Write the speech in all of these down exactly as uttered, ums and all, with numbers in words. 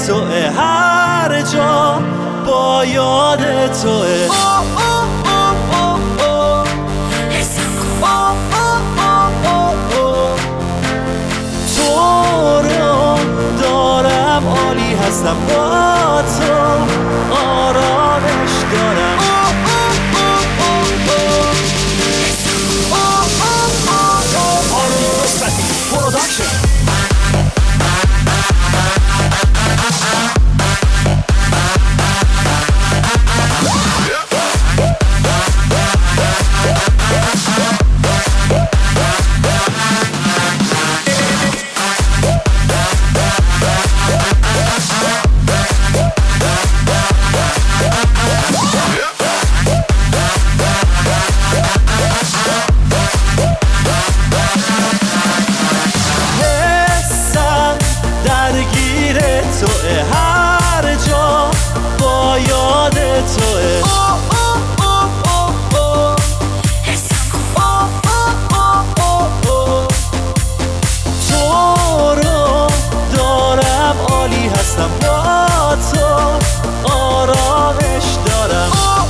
توه، هر جا با یاد توه. تو رو دارم، عالی هستم با تو، آرامش دارم. توه، هر جا با یاد توه. تو رو دارم، عالی هستم با تو، آرامش دارم.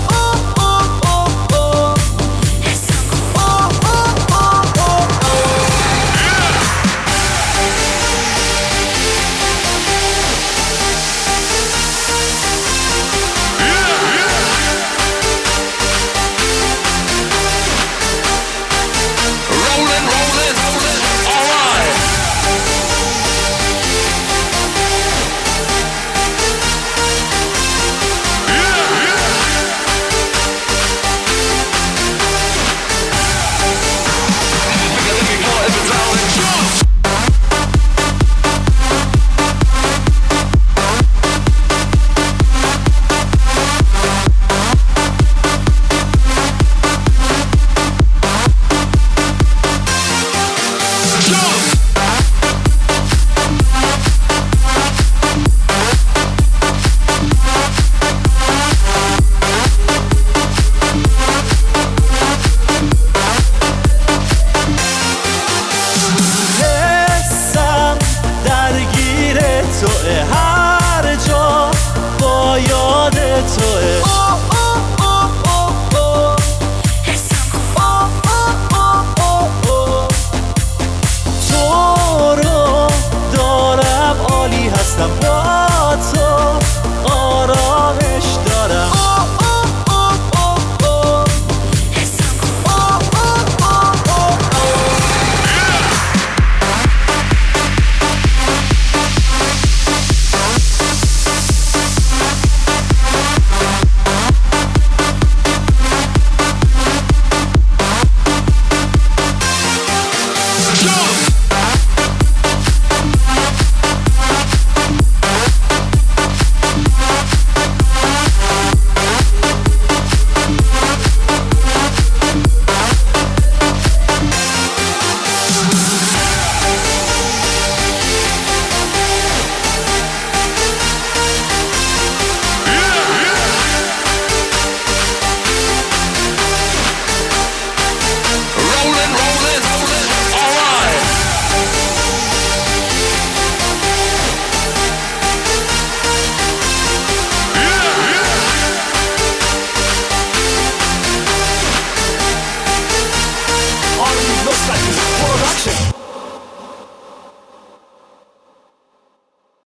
توه، هر جا با یاد توه. تو رو دارم، عالی هستم با تو، آرامش دارم. Production.